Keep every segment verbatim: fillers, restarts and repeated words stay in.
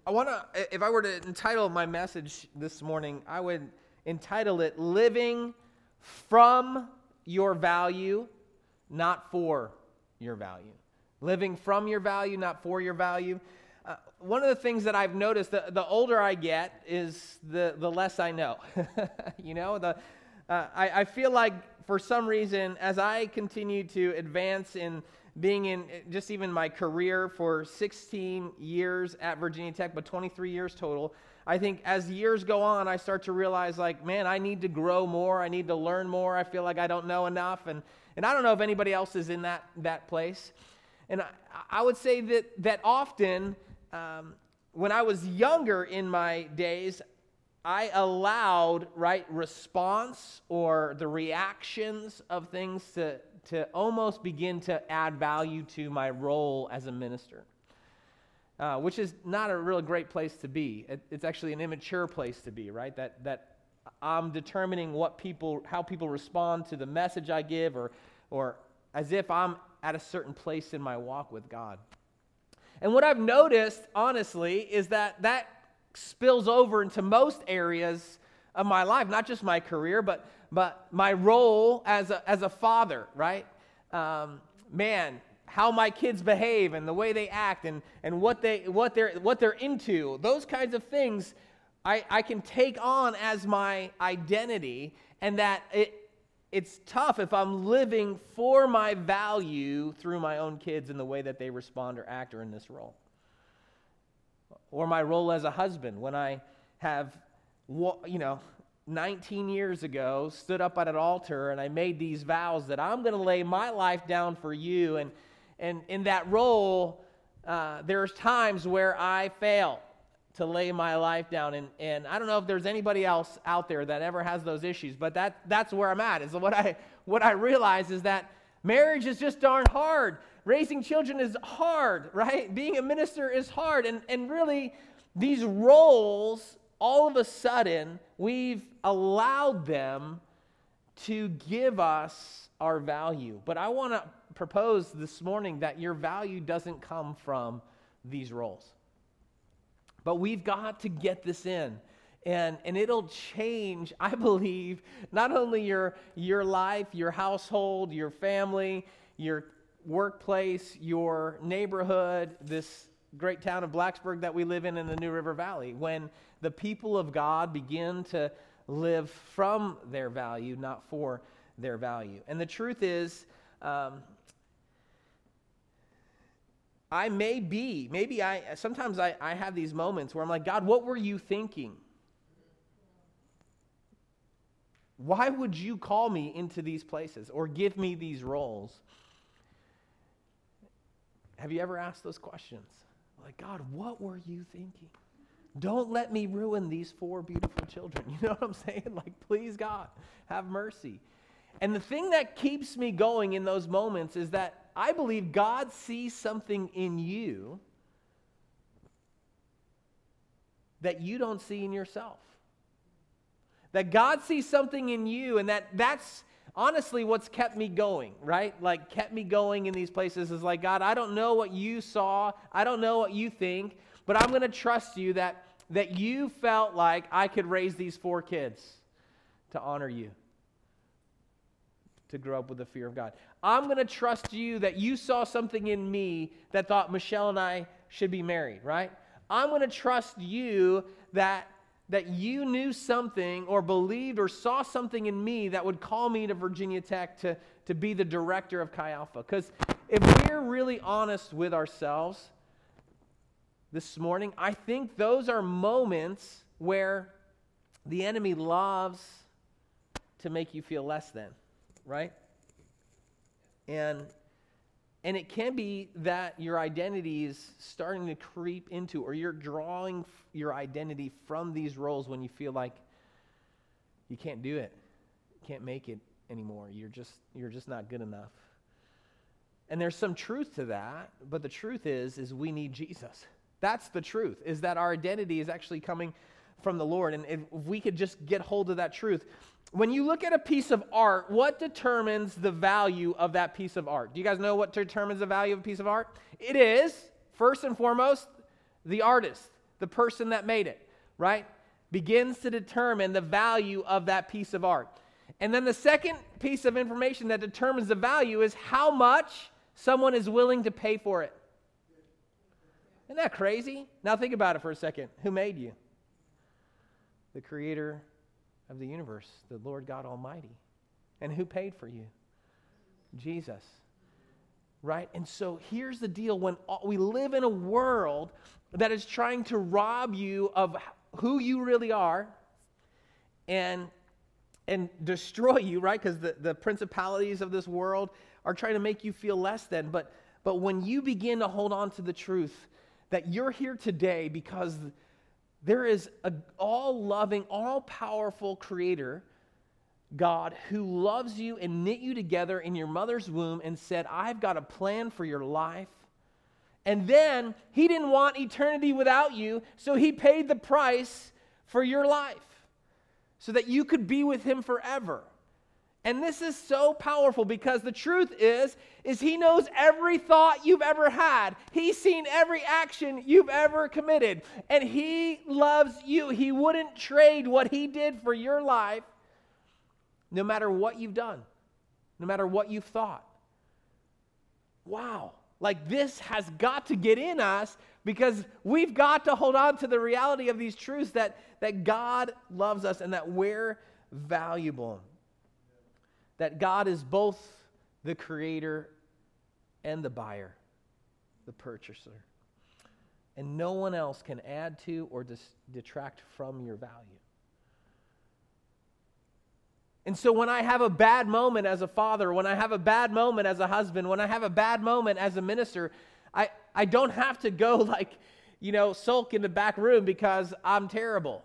I want to, if I were to entitle my message this morning, I would entitle it, Living from Your Value, Not For Your Value. Living from your value, not for your value. Uh, one of the things that I've noticed, the, the older I get, is the, the less I know. you know, the uh, I, I feel like for some reason, as I continue to advance in being in just even my career for sixteen years at Virginia Tech, but twenty-three years total, I think as years go on, I start to realize, like, man, I need to grow more. I need to learn more. I feel like I don't know enough. And, and I don't know if anybody else is in that, that place. And I, I would say that, that often, um, when I was younger in my days, I allowed, right, response or the reactions of things to to almost begin to add value to my role as a minister, uh, which is not a real great place to be. It, it's actually an immature place to be, right? That that I'm determining what people, how people respond to the message I give, or or as if I'm at a certain place in my walk with God. And what I've noticed, honestly, is that that spills over into most areas of my life, not just my career, but but my role as a as a father, right? Um, man, how my kids behave and the way they act and and what they what they're what they're into, those kinds of things, I I can take on as my identity, and that it it's tough if I'm living for my value through my own kids and the way that they respond or act or in this role, or my role as a husband when I have, you know, nineteen years ago, stood up at an altar and I made these vows that I'm going to lay my life down for you. And and in that role, uh, there's times where I fail to lay my life down. And, and I don't know if there's anybody else out there that ever has those issues, but that that's where I'm at. Is what I what I realize is that marriage is just darn hard. Raising children is hard, right? Being a minister is hard. And, and really, these roles, all of a sudden, we've allowed them to give us our value. But I want to propose this morning that your value doesn't come from these roles. But we've got to get this in. And, and it'll change, I believe, not only your, your life, your household, your family, your workplace, your neighborhood, this great town of Blacksburg that we live in in the New River Valley, when the people of God begin to live from their value, not for their value. And the truth is, um, I may be, maybe I, sometimes I, I have these moments where I'm like, God, what were you thinking? Why would you call me into these places or give me these roles? Have you ever asked those questions? Like, God, what were you thinking? Don't let me ruin these four beautiful children. You know what I'm saying? Like, please, God, have mercy. And the thing that keeps me going in those moments is that I believe God sees something in you that you don't see in yourself. That God sees something in you, and that that's honestly what's kept me going, right? Like, kept me going in these places is like, God, I don't know what you saw. I don't know what you think, but I'm going to trust you that, that you felt like I could raise these four kids to honor you, to grow up with the fear of God. I'm going to trust you that you saw something in me that thought Michelle and I should be married, right? I'm going to trust you that that you knew something or believed or saw something in me that would call me to Virginia Tech to, to be the director of Chi Alpha. Because if we're really honest with ourselves this morning, I think those are moments where the enemy loves to make you feel less than, right? And And it can be that your identity is starting to creep into, or you're drawing your identity from these roles when you feel like you can't do it, you can't make it anymore. You're just you're just not good enough. And there's some truth to that, but the truth is, is we need Jesus. That's the truth, is that our identity is actually coming from the Lord. And if we could just get hold of that truth. When you look at a piece of art, what determines the value of that piece of art? Do you guys know what determines the value of a piece of art? It is, first and foremost, the artist, the person that made it, right, begins to determine the value of that piece of art. And then the second piece of information that determines the value is how much someone is willing to pay for it. Isn't that crazy? Now think about it for a second. Who made you? The creator of the universe, the Lord God Almighty. And who paid for you? Jesus. Right? And so here's the deal. When we live in a world that is trying to rob you of who you really are and and destroy you, right? Because the, the principalities of this world are trying to make you feel less than. But, but when you begin to hold on to the truth that you're here today because there is an all-loving, all-powerful creator, God, who loves you and knit you together in your mother's womb and said, I've got a plan for your life. And then he didn't want eternity without you, so he paid the price for your life so that you could be with him forever. And this is so powerful because the truth is, is he knows every thought you've ever had. He's seen every action you've ever committed. And he loves you. He wouldn't trade what he did for your life no matter what you've done, no matter what you've thought. Wow. Like this has got to get in us because we've got to hold on to the reality of these truths that, that God loves us and that we're valuable. That God is both the creator and the buyer, the purchaser. And no one else can add to or dis- detract from your value. And so when I have a bad moment as a father, when I have a bad moment as a husband, when I have a bad moment as a minister, I, I don't have to go like, you know, sulk in the back room because I'm terrible.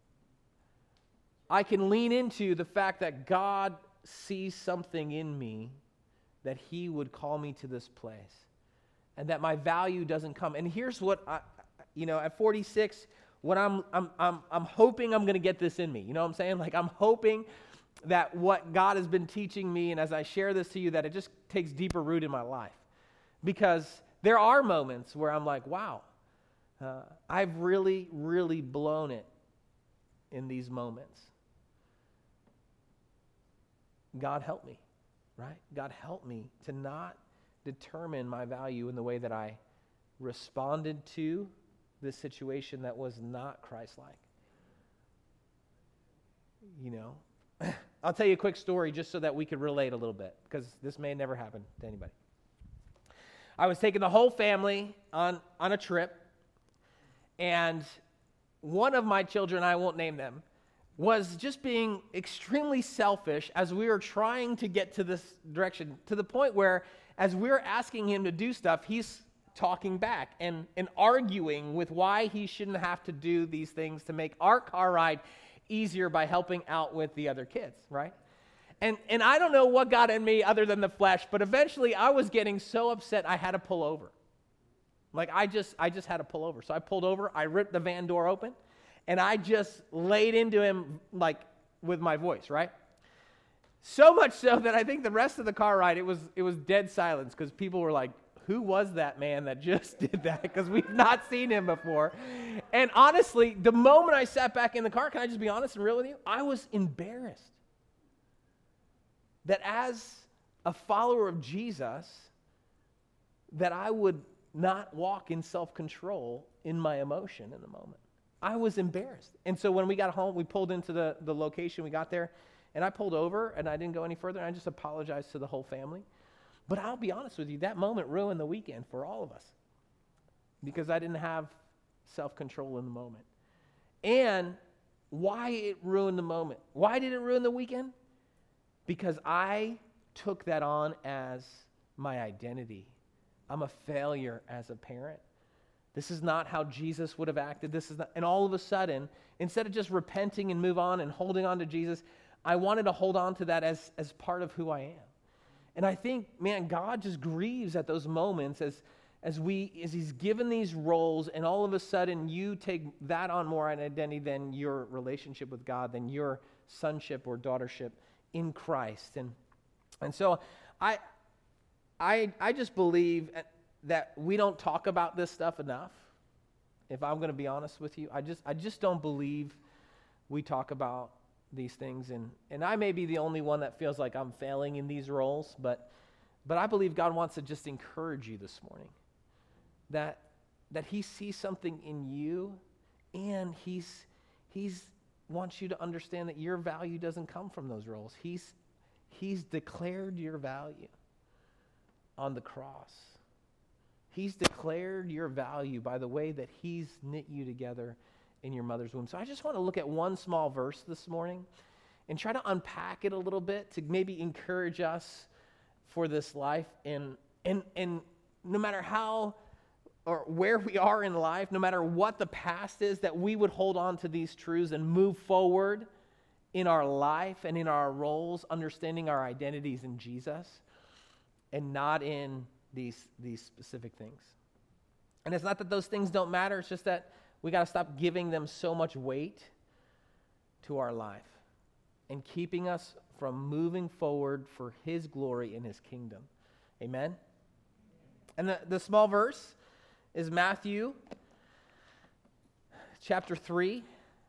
I can lean into the fact that God sees something in me that he would call me to this place and that my value doesn't come. And here's what I, you know, at forty-six, what I'm, I'm, I'm, I'm hoping I'm going to get this in me. You know what I'm saying? Like I'm hoping that what God has been teaching me, and as I share this to you, that it just takes deeper root in my life. Because there are moments where I'm like, wow, uh, I've really, really blown it in these moments. God help me, right? God help me to not determine my value in the way that I responded to this situation that was not Christ-like. You know, I'll tell you a quick story just so that we could relate a little bit, because this may never happen to anybody. I was taking the whole family on, on a trip, and one of my children, I won't name them, was just being extremely selfish as we were trying to get to this direction, to the point where as we were asking him to do stuff, he's talking back and, and arguing with why he shouldn't have to do these things to make our car ride easier by helping out with the other kids, right? And and I don't know what got in me other than the flesh, but eventually I was getting so upset I had to pull over. Like I just I just had to pull over. So I pulled over, I ripped the van door open, and I just laid into him like with my voice, right? So much so that I think the rest of the car ride, it was it was dead silence because people were like, who was that man that just did that? Because we've not seen him before. And honestly, the moment I sat back in the car, can I just be honest and real with you? I was embarrassed that as a follower of Jesus, that I would not walk in self-control in my emotion in the moment. I was embarrassed. And so when we got home, we pulled into the, the location, we got there, and I pulled over, and I didn't go any further, and I just apologized to the whole family. But I'll be honest with you, that moment ruined the weekend for all of us because I didn't have self-control in the moment. And why it ruined the moment? Why did it ruin the weekend? Because I took that on as my identity. I'm a failure as a parent. This is not how Jesus would have acted. This is not, and all of a sudden, instead of just repenting and move on and holding on to Jesus, I wanted to hold on to that as, as part of who I am. And I think, man, God just grieves at those moments as, as we as he's given these roles, and all of a sudden you take that on more an identity than your relationship with God, than your sonship or daughtership in Christ. And and so I I I just believe that we don't talk about this stuff enough. if I'm going to be honest with you. I just I just don't believe we talk about these things. And, and I may be the only one that feels like I'm failing in these roles, but but I believe God wants to just encourage you this morning. That that he sees something in you, and he's he's wants you to understand that your value doesn't come from those roles. He's he's declared your value on the cross. He's declared your value by the way that he's knit you together in your mother's womb. So I just want to look at one small verse this morning and try to unpack it a little bit to maybe encourage us for this life. And and and no matter how or where we are in life, no matter what the past is, that we would hold on to these truths and move forward in our life and in our roles, understanding our identities in Jesus and not in these, these specific things. And it's not that those things don't matter, it's just that we got to stop giving them so much weight to our life and keeping us from moving forward for his glory in his kingdom. Amen? And the, the small verse is Matthew chapter three.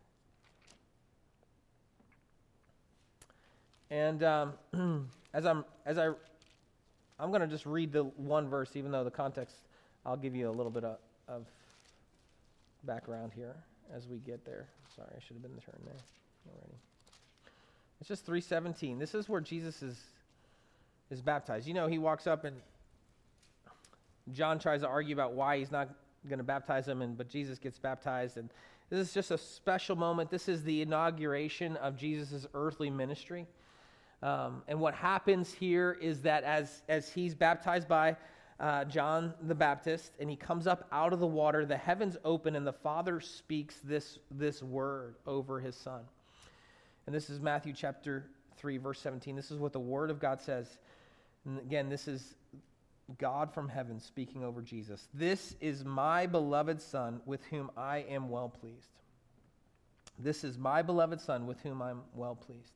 And um, as I'm as I I'm going to just read the one verse, even though the context, I'll give you a little bit of, of background here as we get there. Sorry, I should have been turned there already. It's just three seventeen. This is where Jesus is is baptized. You know, he walks up and John tries to argue about why he's not going to baptize him, and but Jesus gets baptized. And this is just a special moment. This is the inauguration of Jesus' earthly ministry. Um, and what happens here is that as, as he's baptized by uh, John the Baptist, and he comes up out of the water, the heavens open, and the Father speaks this, this word over his Son. And this is Matthew chapter three, verse seventeen. This is what the Word of God says. And again, this is God from heaven speaking over Jesus. This is my beloved Son with whom I am well pleased. This is my beloved Son with whom I'm well pleased.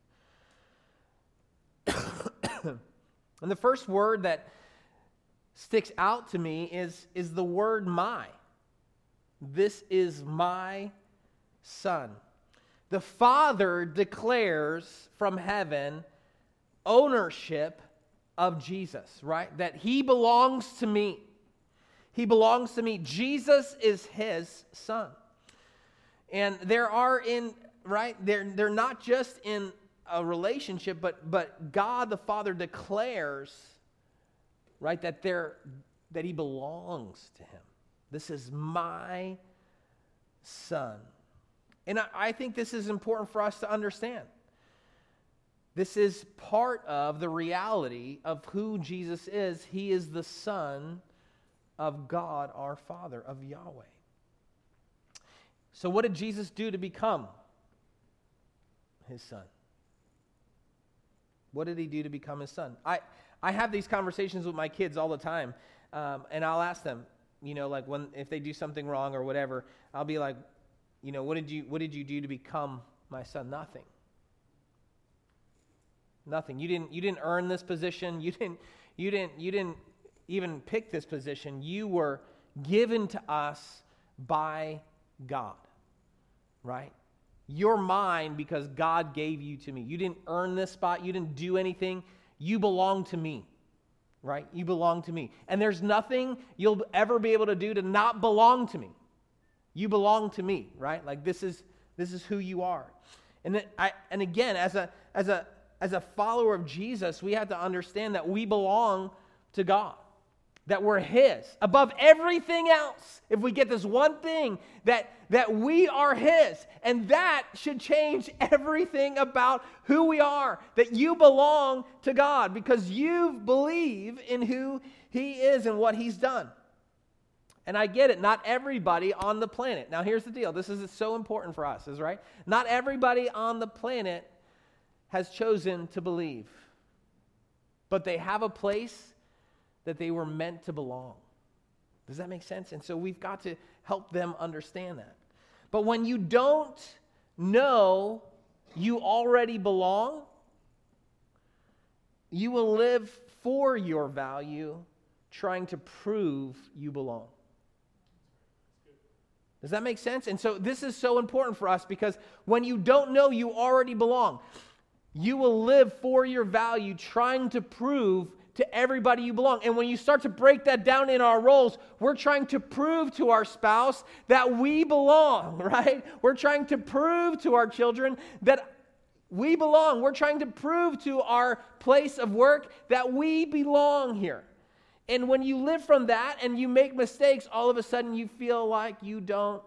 And the first word that sticks out to me is, is the word my. This is my Son. The Father declares from heaven ownership of Jesus, right? That he belongs to me. He belongs to me. Jesus is his Son. And there are in, right, they're, they're not just in a relationship, but but God the Father declares, right, that they're, that he belongs to him. This is my Son. And I, I think this is important for us to understand. This is part of the reality of who Jesus is. He is the Son of God our Father, of Yahweh. So what did Jesus do to become his Son? What did he do to become his Son? I, I have these conversations with my kids all the time, um, and I'll ask them, you know, like when if they do something wrong or whatever, I'll be like, you know, what did you what did you do to become my son? Nothing. Nothing. You didn't you didn't earn this position. You didn't you didn't you didn't even pick this position. You were given to us by God. Right? You're mine because God gave you to me. You didn't earn this spot. You didn't do anything. You belong to me. Right? You belong to me. And there's nothing you'll ever be able to do to not belong to me. You belong to me, right? Like this is this is who you are. And I and again, as a as a as a follower of Jesus, we have to understand that we belong to God. That we're his. Above everything else, if we get this one thing, that, that we are his. And that should change everything about who we are. That you belong to God because you believe in who he is and what he's done. And I get it, not everybody on the planet. Now here's the deal. This is so important for us, is right? Not everybody on the planet has chosen to believe. But they have a place that they were meant to belong. Does that make sense? And so we've got to help them understand that. But when you don't know you already belong, you will live for your value trying to prove you belong. Does that make sense? And so this is so important for us because when you don't know you already belong, you will live for your value trying to prove to everybody you belong. And when you start to break that down in our roles, we're trying to prove to our spouse that we belong, right? We're trying to prove to our children that we belong. We're trying to prove to our place of work that we belong here. And when you live from that and you make mistakes, all of a sudden you feel like you don't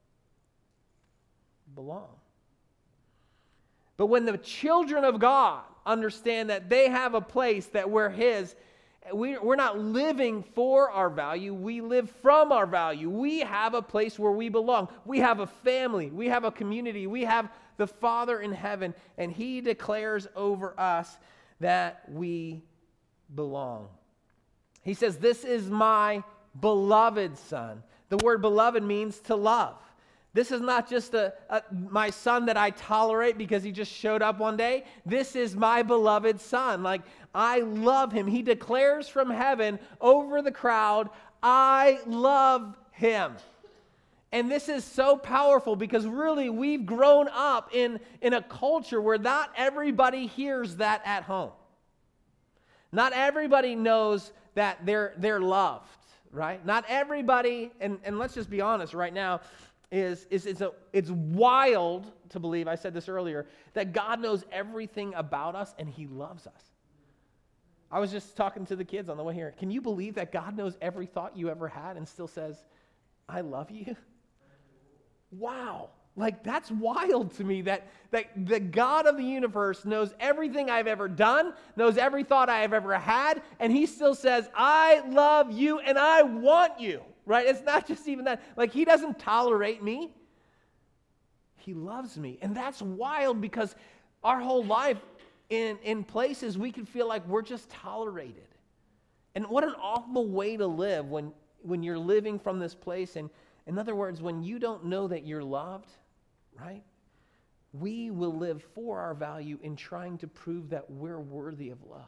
belong. But when the children of God understand that they have a place that we're His, we, we're not living for our value, we live from our value. We have a place where we belong. We have a family, we have a community, we have the Father in heaven, and He declares over us that we belong. He says, "This is my beloved Son." The word beloved means to love. This is not just a, a my son that I tolerate because he just showed up one day. This is my beloved Son. Like, I love Him. He declares from heaven over the crowd, I love Him. And this is so powerful because really we've grown up in, in a culture where not everybody hears that at home. Not everybody knows that they're they're loved, right? Not everybody, and, and let's just be honest right now, is, is it's, a, it's wild to believe, I said this earlier, that God knows everything about us and He loves us. I was just talking to the kids on the way here. Can you believe that God knows every thought you ever had and still says, I love you? Wow. Like, that's wild to me that, that the God of the universe knows everything I've ever done, knows every thought I have ever had, and He still says, I love you and I want you, right? It's not just even that. Like, He doesn't tolerate me. He loves me. And that's wild because our whole life in, in places we can feel like we're just tolerated. And what an awful way to live when, when you're living from this place. And in other words, when you don't know that you're loved, right? We will live for our value in trying to prove that we're worthy of love.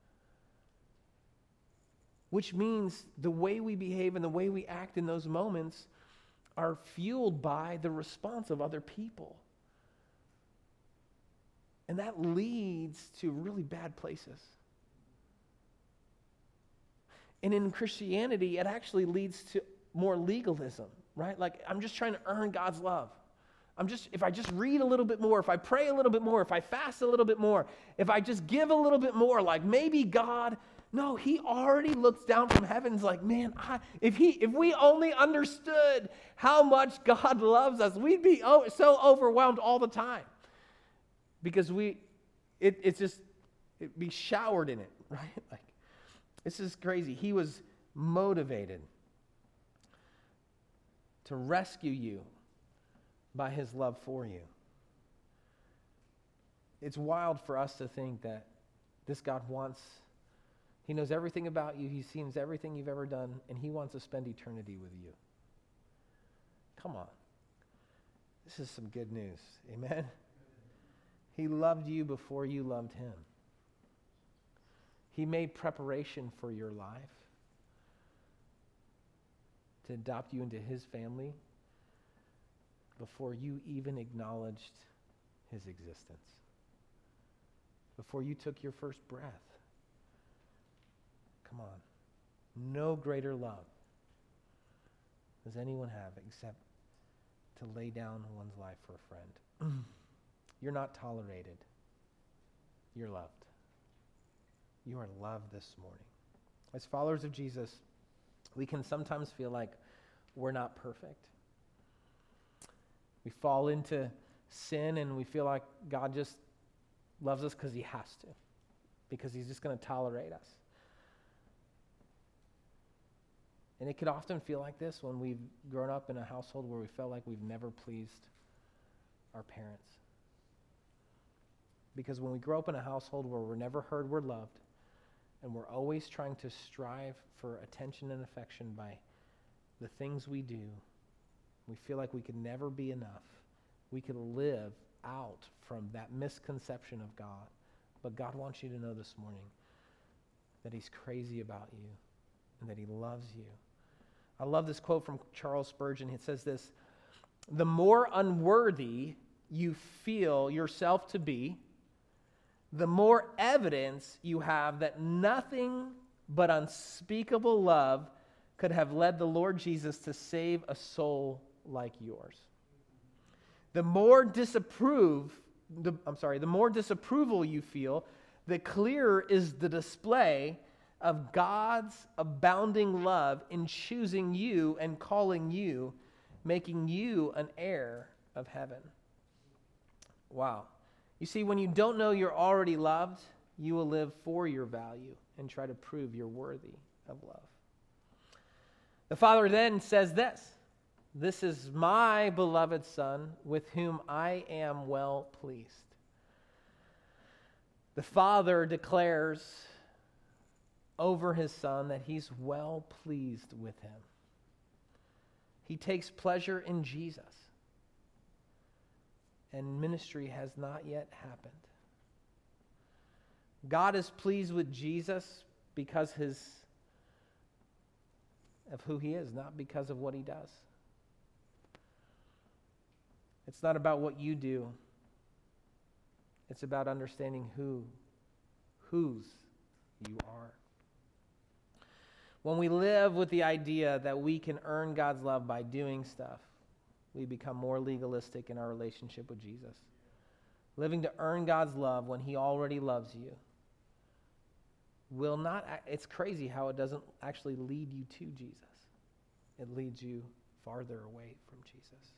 Which means the way we behave and the way we act in those moments are fueled by the response of other people. And that leads to really bad places. And in Christianity, it actually leads to more legalism, right? Like, I'm just trying to earn God's love. I'm just, if I just read a little bit more, if I pray a little bit more, if I fast a little bit more, if I just give a little bit more, like maybe God, no, He already looks down from heaven and is like, man, I, if he, if we only understood how much God loves us, we'd be oh, so overwhelmed all the time. Because we, it, it's just, it'd be showered in it, right? Like, this is crazy. He was motivated to rescue you by His love for you. It's wild for us to think that this God wants, He knows everything about you, He sees everything you've ever done, and He wants to spend eternity with you. Come on. This is some good news. Amen? He loved you before you loved Him. He made preparation for your life to adopt you into His family before you even acknowledged His existence, before you took your first breath. Come on. No greater love does anyone have except to lay down one's life for a friend. You're not tolerated. You're loved. You are loved this morning. As followers of Jesus, we can sometimes feel like we're not perfect. We fall into sin and we feel like God just loves us because He has to, because He's just going to tolerate us. And it could often feel like this when we've grown up in a household where we felt like we've never pleased our parents. Because when we grow up in a household where we're never heard we're loved, and we're always trying to strive for attention and affection by the things we do, we feel like we could never be enough. We could live out from that misconception of God. But God wants you to know this morning that He's crazy about you and that He loves you. I love this quote from Charles Spurgeon. It says this: the more unworthy you feel yourself to be, the more evidence you have that nothing but unspeakable love could have led the Lord Jesus to save a soul like yours. The more disapprove, the, I'm sorry, the more disapproval you feel, the clearer is the display of God's abounding love in choosing you and calling you, making you an heir of heaven. Wow. You see, when you don't know you're already loved, you will live for your value and try to prove you're worthy of love. The Father then says this, "This is my beloved Son, with whom I am well pleased." The Father declares over his Son that he's well pleased with him. He takes pleasure in Jesus. And ministry has not yet happened. God is pleased with Jesus because his, of who he is, not because of what he does. It's not about what you do. It's about understanding who, whose you are. When we live with the idea that we can earn God's love by doing stuff, we become more legalistic in our relationship with Jesus. Living to earn God's love when he already loves you will not, it's crazy how it doesn't actually lead you to Jesus. It leads you farther away from Jesus.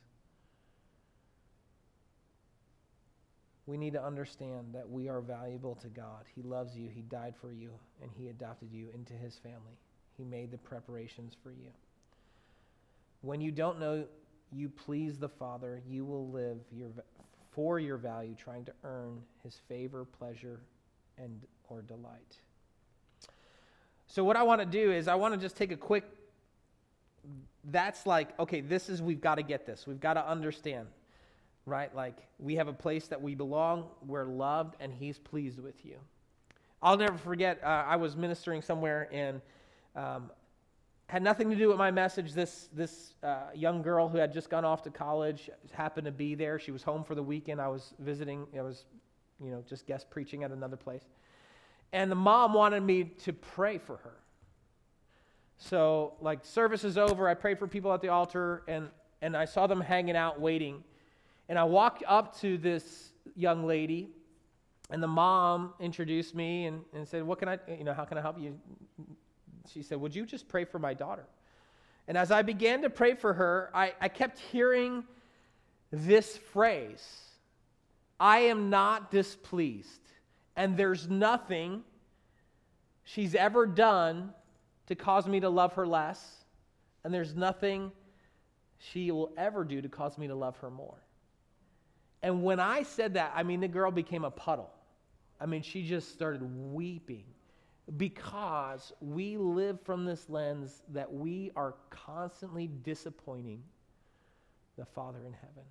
We need to understand that we are valuable to God. He loves you, he died for you, and he adopted you into his family. He made the preparations for you. When you don't know you please the Father, you will live your, for your value, trying to earn his favor, pleasure, and or delight. So what I want to do is I want to just take a quick, that's like, okay, this is, we've got to get this. We've got to understand, right? Like, we have a place that we belong, we're loved, and he's pleased with you. I'll never forget, uh, I was ministering somewhere, and um, had nothing to do with my message. This this uh, young girl who had just gone off to college happened to be there. She was home for the weekend. I was visiting. I was, you know, just guest preaching at another place. And the mom wanted me to pray for her. So, like, service is over. I prayed for people at the altar, and, and I saw them hanging out, waiting. And I walked up to this young lady, and the mom introduced me and, and said, what can I, you know, how can I help you? She said, would you just pray for my daughter? And as I began to pray for her, I, I kept hearing this phrase, I am not displeased, and there's nothing she's ever done to cause me to love her less, and there's nothing she will ever do to cause me to love her more. And when I said that, I mean, the girl became a puddle. I mean, she just started weeping. Because we live from this lens that we are constantly disappointing the Father in heaven.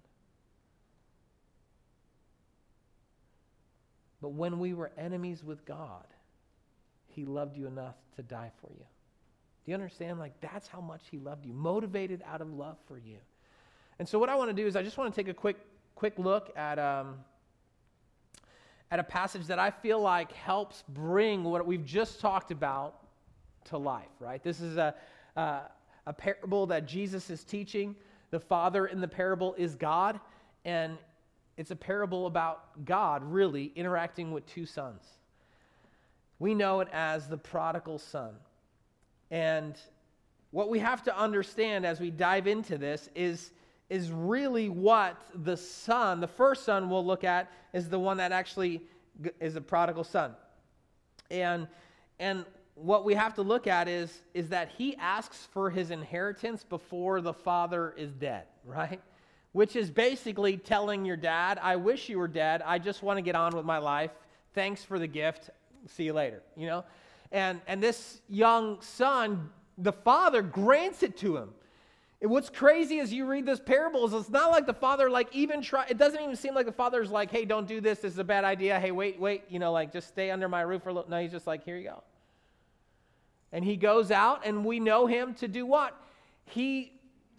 But when we were enemies with God, he loved you enough to die for you. Do you understand? Like, that's how much he loved you, motivated out of love for you. And so what I want to do is I just want to take a quick quick look at um, at a passage that I feel like helps bring what we've just talked about to life, right? This is a, uh, a parable that Jesus is teaching. The father in the parable is God, and it's a parable about God really interacting with two sons. We know it as the prodigal son. And what we have to understand as we dive into this is is really what the son, the first son we'll look at, is the one that actually is a prodigal son. And and what we have to look at is, is that he asks for his inheritance before the father is dead, right? Which is basically telling your dad, I wish you were dead, I just want to get on with my life, thanks for the gift, see you later, you know? And and this young son, the father grants it to him. And what's crazy as you read this parable is it's not like the father like even try, it doesn't even seem like the father's like, hey, don't do this, this is a bad idea, hey, wait, wait, you know, like just stay under my roof for a little. No, he's just like, here you go. And he goes out, and we know him to do what? He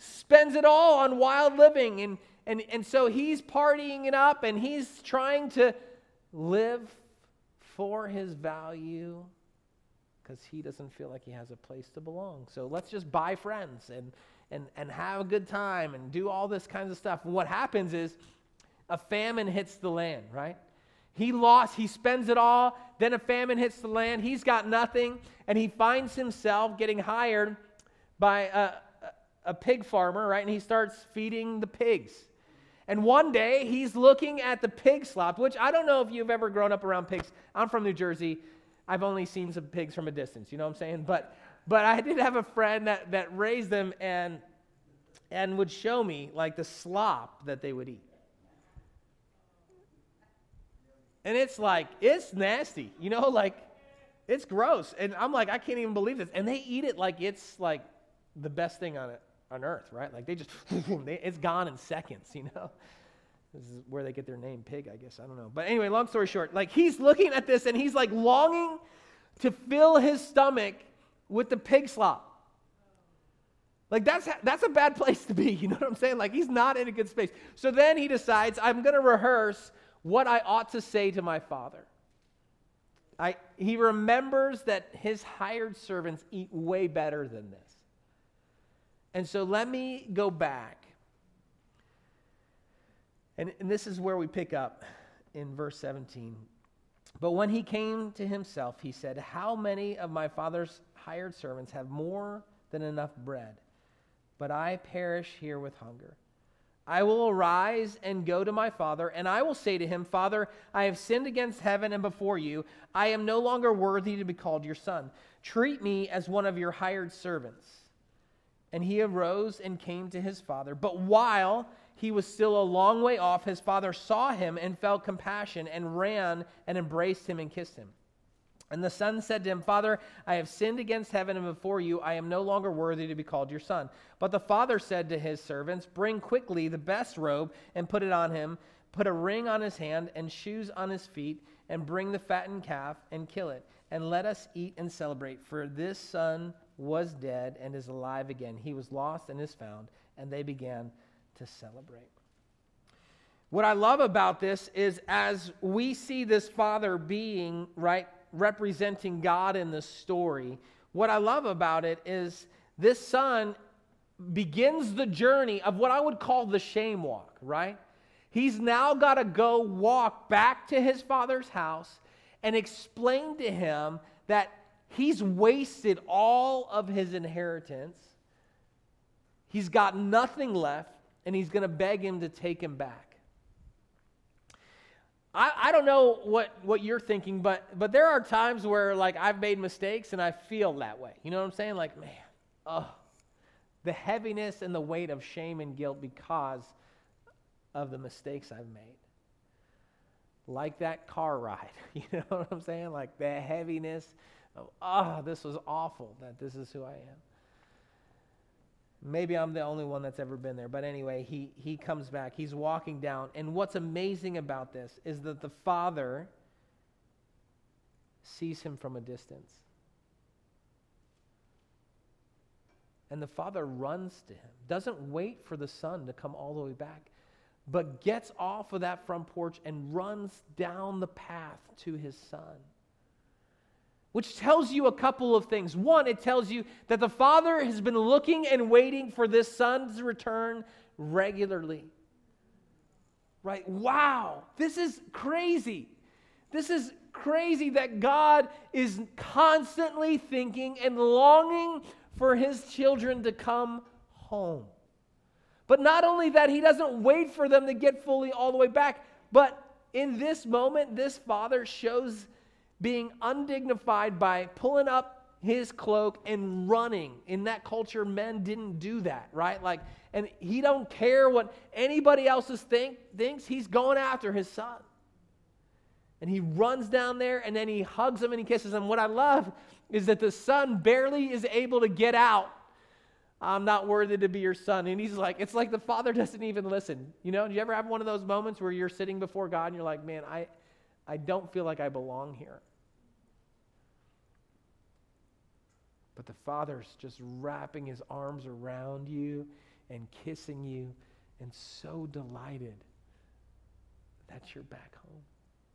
spends it all on wild living. And, and, and so he's partying it up, and he's trying to live for his value because he doesn't feel like he has a place to belong. So let's just buy friends and, and, and have a good time and do all this kinds of stuff. And what happens is a famine hits the land, right? He lost, he spends it all, then a famine hits the land, he's got nothing, and he finds himself getting hired by a, a, a pig farmer, right? And he starts feeding the pigs. And one day, he's looking at the pig slop, which I don't know if you've ever grown up around pigs. I'm from New Jersey. I've only seen some pigs from a distance, you know what I'm saying? But but I did have a friend that, that raised them and, and would show me, like, the slop that they would eat. And it's like, it's nasty, you know, like, it's gross. And I'm like, I can't even believe this. And they eat it like it's, like, the best thing on it, on earth, right? Like, they just, they, it's gone in seconds, you know? This is where they get their name, pig, I guess. I don't know. But anyway, long story short, like, he's looking at this, and he's, like, longing to fill his stomach with the pig slop. Like, that's that's a bad place to be, you know what I'm saying? Like, he's not in a good space. So then he decides, I'm going to rehearse what I ought to say to my father. I, he remembers that his hired servants eat way better than this. And so let me go back. And, and this is where we pick up in verse seventeen. But when he came to himself, he said, how many of my father's hired servants have more than enough bread? But I perish here with hunger. I will arise and go to my father, and I will say to him, Father, I have sinned against heaven and before you. I am no longer worthy to be called your son. Treat me as one of your hired servants. And he arose and came to his father. But while he was still a long way off, his father saw him and felt compassion and ran and embraced him and kissed him. And the son said to him, Father, I have sinned against heaven and before you. I am no longer worthy to be called your son. But the father said to his servants, bring quickly the best robe and put it on him. Put a ring on his hand and shoes on his feet, and bring the fattened calf and kill it. And let us eat and celebrate. For this son was dead and is alive again. He was lost and is found. And they began to celebrate. What I love about this is as we see this father being, right, representing God in this story, what I love about it is this son begins the journey of what I would call the shame walk, right? He's now got to go walk back to his father's house and explain to him that he's wasted all of his inheritance. He's got nothing left, and he's going to beg him to take him back. I, I don't know what, what you're thinking, but but there are times where, like, I've made mistakes and I feel that way. You know what I'm saying? Like, man, oh, the heaviness and the weight of shame and guilt because of the mistakes I've made. Like that car ride. You know what I'm saying? Like the heaviness of, oh, this was awful, that this is who I am. Maybe I'm the only one that's ever been there. But anyway, he, he comes back. He's walking down. And what's amazing about this is that the father sees him from a distance. And the father runs to him. Doesn't wait for the son to come all the way back. But gets off of that front porch and runs down the path to his son. Which tells you a couple of things. One, it tells you that the father has been looking and waiting for this son's return regularly. Right? Wow, this is crazy. This is crazy that God is constantly thinking and longing for his children to come home. But not only that, he doesn't wait for them to get fully all the way back, but in this moment, this father shows being undignified by pulling up his cloak and running. In that culture, men didn't do that, right? Like, and he don't care what anybody else think, thinks. He's going after his son. And he runs down there, and then he hugs him and he kisses him. What I love is that the son barely is able to get out, I'm not worthy to be your son. And he's like, it's like the father doesn't even listen. You know, do you ever have one of those moments where you're sitting before God and you're like, man, I, I don't feel like I belong here. But the father's just wrapping his arms around you, and kissing you and so delighted that you're back home.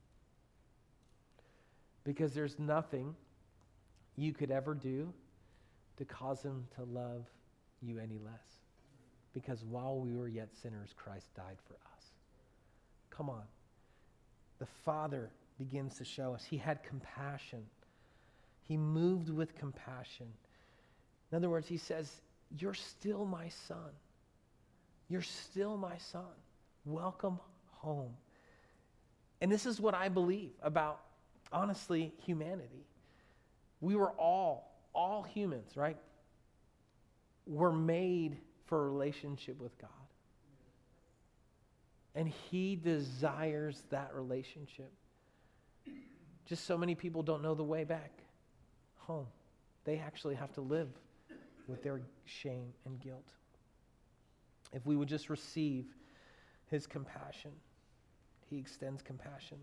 Because there's nothing you could ever do to cause him to love you any less. Because while we were yet sinners, Christ died for us. Come on. The Father begins to show us. He had compassion. He moved with compassion. In other words, he says, you're still my son. You're still my son. Welcome home. And this is what I believe about, honestly, humanity. We were all, all humans, right? We're made for a relationship with God. And he desires that relationship. Just so many people don't know the way back home. They actually have to live with their shame and guilt. If we would just receive his compassion, he extends compassion.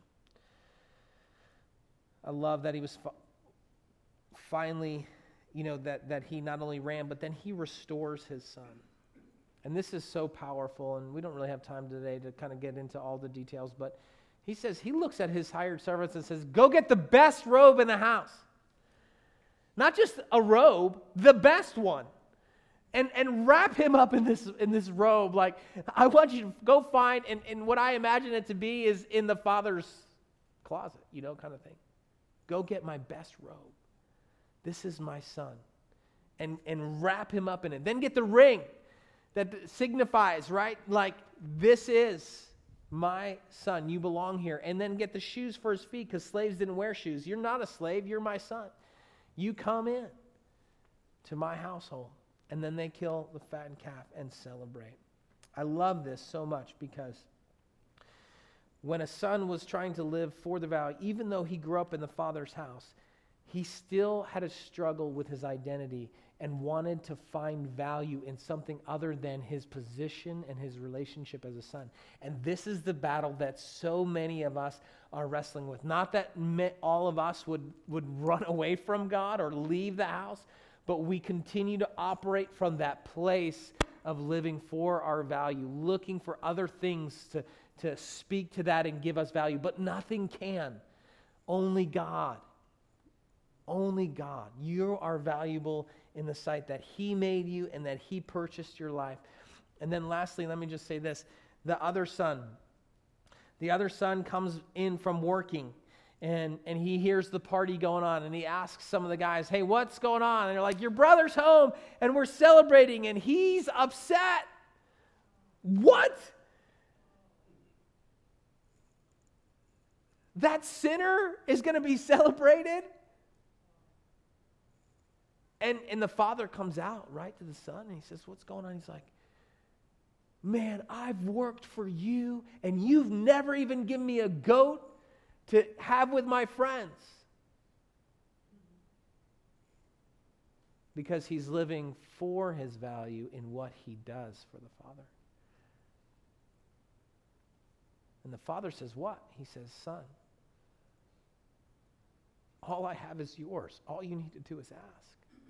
I love that he was fi- finally, you know, that, that he not only ran, but then he restores his son. And this is so powerful, and we don't really have time today to kind of get into all the details, but he says, he looks at his hired servants and says, go get the best robe in the house. Not just a robe, the best one. And and wrap him up in this in this robe. Like, I want you to go find, and, and what I imagine it to be is in the Father's closet, you know, kind of thing. Go get my best robe. This is my son. And, and wrap him up in it. Then get the ring that signifies, right? Like, this is my son. You belong here. And then get the shoes for his feet, because slaves didn't wear shoes. You're not a slave. You're my son. You come in to my household. And then they kill the fattened calf and celebrate. I love this so much, because when a son was trying to live for the value, even though he grew up in the Father's house, he still had a struggle with his identity and wanted to find value in something other than his position and his relationship as a son. And this is the battle that so many of us are wrestling with. Not that all of us would, would run away from God or leave the house, but we continue to operate from that place of living for our value, looking for other things to, to speak to that and give us value. But nothing can. Only God. Only God. You are valuable in the sight that he made you and that he purchased your life. And then lastly, let me just say this. The other son. The other son comes in from working. And, and he hears the party going on, and he asks some of the guys, hey, what's going on? And they're like, your brother's home, and we're celebrating, and he's upset. What? That sinner is going to be celebrated? And, and the father comes out, right, to the son, and he says, what's going on? He's like, man, I've worked for you, and you've never even given me a goat to have with my friends. Because he's living for his value in what he does for the Father. And the Father says what? He says, son, all I have is yours. All you need to do is ask.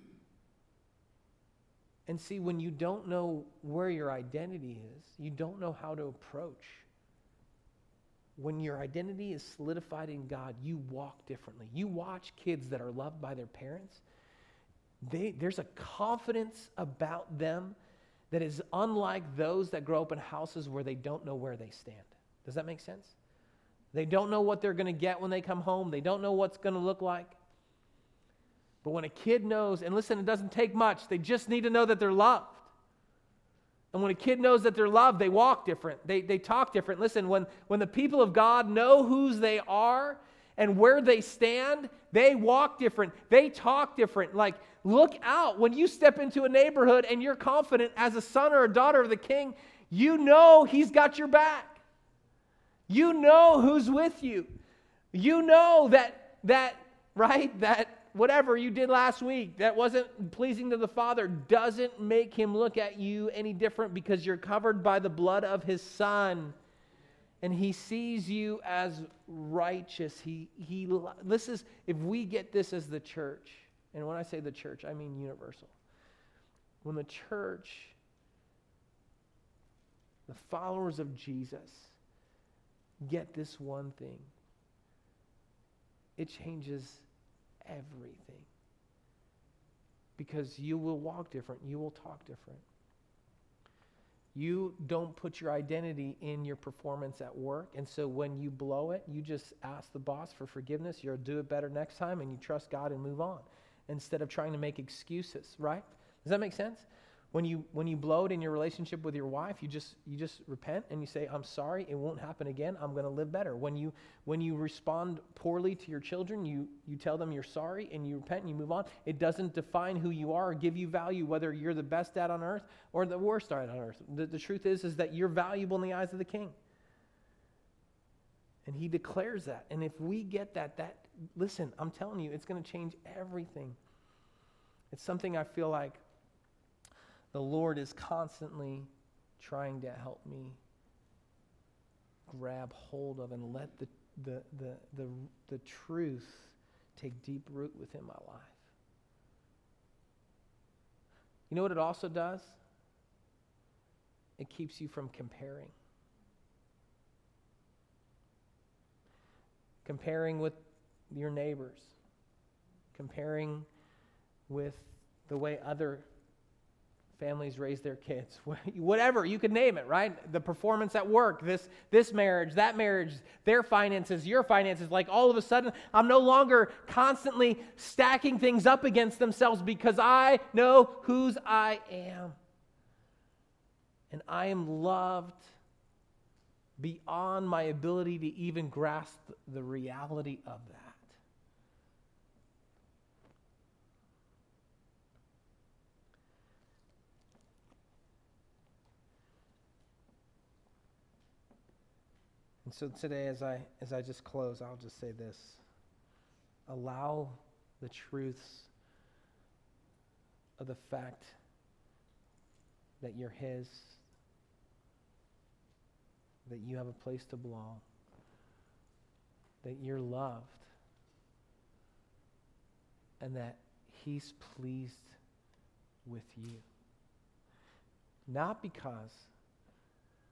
And see, when you don't know where your identity is, you don't know how to approach. When your identity is solidified in God, you walk differently. You watch kids that are loved by their parents. They, there's a confidence about them that is unlike those that grow up in houses where they don't know where they stand. Does that make sense? They don't know what they're going to get when they come home. They don't know what's going to look like. But when a kid knows, and listen, it doesn't take much. They just need to know that they're loved. And when a kid knows that they're loved, they walk different. They, they talk different. Listen, when, when the people of God know whose they are and where they stand, they walk different. They talk different. Like, look out. When you step into a neighborhood and you're confident as a son or a daughter of the king, you know he's got your back. You know who's with you. You know that, that right, that whatever you did last week that wasn't pleasing to the Father doesn't make him look at you any different, because you're covered by the blood of his Son. And he sees you as righteous. He, he, this is, if we get this as the church, and when I say the church, I mean universal. When the church the followers of Jesus, get this one thing. It changes everything. Because you will walk different. You will talk different. You don't put your identity in your performance at work. And so when you blow it, you just ask the boss for forgiveness. You'll do it better next time, and you trust God and move on instead of trying to make excuses, right? Does that make sense? When you when you blow it in your relationship with your wife, you just you just repent and you say, I'm sorry, it won't happen again. I'm going to live better. When you when you respond poorly to your children, you you tell them you're sorry and you repent and you move on. It doesn't define who you are or give you value, whether you're the best dad on earth or the worst dad on earth. The, the truth is, is that you're valuable in the eyes of the King. And he declares that. And if we get that, that listen, I'm telling you, it's going to change everything. It's something I feel like the Lord is constantly trying to help me grab hold of and let the, the, the, the, the truth take deep root within my life. You know what it also does? It keeps you from comparing. Comparing with your neighbors. Comparing with the way other families raise their kids, whatever, you could name it, right? The performance at work, this this marriage, that marriage, their finances, your finances, like all of a sudden, I'm no longer constantly stacking things up against themselves because I know whose I am. And I am loved beyond my ability to even grasp the reality of that. And so today, as I as I just close, I'll just say this. Allow the truths of the fact that you're His, that you have a place to belong, that you're loved, and that He's pleased with you. Not because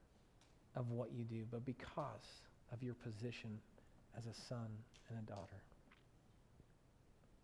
of what you do, but because of your position as a son and a daughter.